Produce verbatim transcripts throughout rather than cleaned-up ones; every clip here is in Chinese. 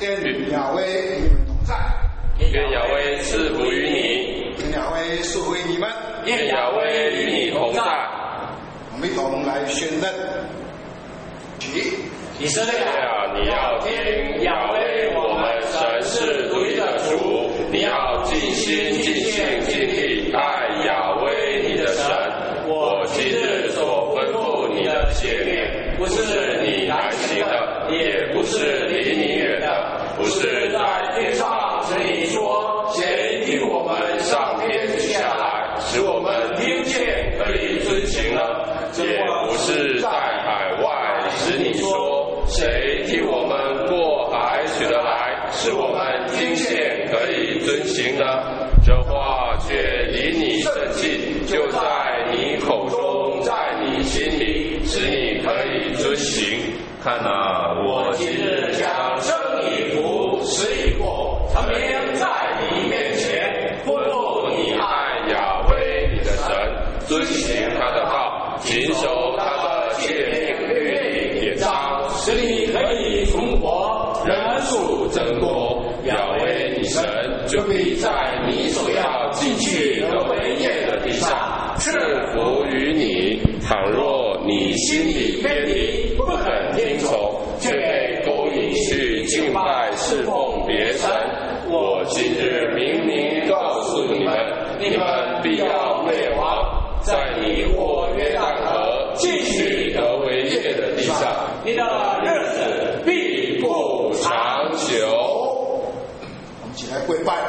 愿亚威与你们同在， 愿亚威赐福于你， 愿亚威赐福于你们， 愿亚威与你同在。 我们一同来宣认。起， 以色列啊，你要听亚威，我们神是独一的主，你要尽心、尽性、尽力爱亚威你的神。我今日所吩咐你的诫命，不是你难行的，也不是离你远的，不是在天上指你说，谁替我们上天下来，使我们听见可以遵行呢？也不是在海外使你说，谁替我们过海取得来，使我们听见可以遵行呢？这话却离你甚近，就在你口中，在你心里，使你可以遵行。看啊，我今日将生以福，死以祸，陈明在你面前，吩咐你爱亚威你的神，遵行他的道，谨守他的诫命律例典章，使你可以存活，人数增多。亚威你神就必在你所要进去和为业的地上赐福于你。倘若你心里偏离，不肯听从，却被勾引去敬拜侍奉别神，我今日明明告诉你们，你们必要灭亡，在你过约旦河进去得为业的地上，你的日子必不长久。 我们起来跪拜。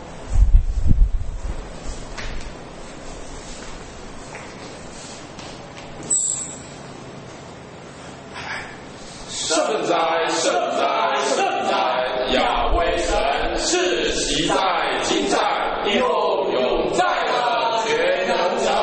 圣哉，圣哉，圣哉！亚威神是习在、今在、以后永在的全能者。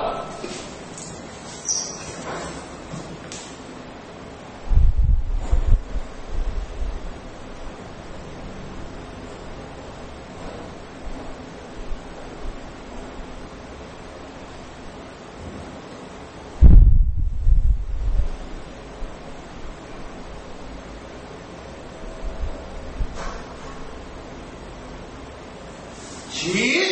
起，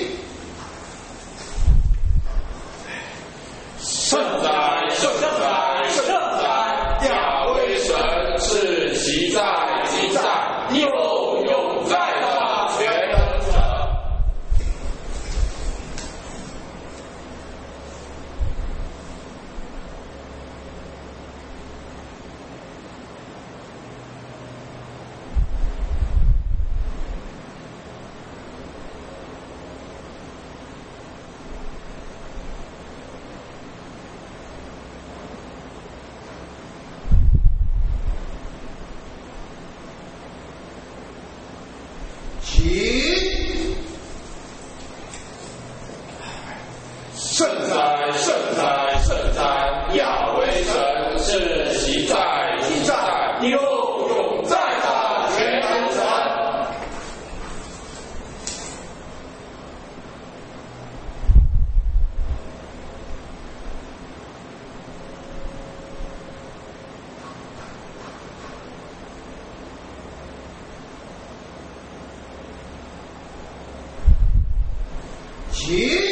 圣哉，圣哉，圣哉！亚威神是习在、今在、以后永在的全能者。 起， 圣哉，圣哉，圣哉！亚威神是习在、今在、以后永在的全能神。 起。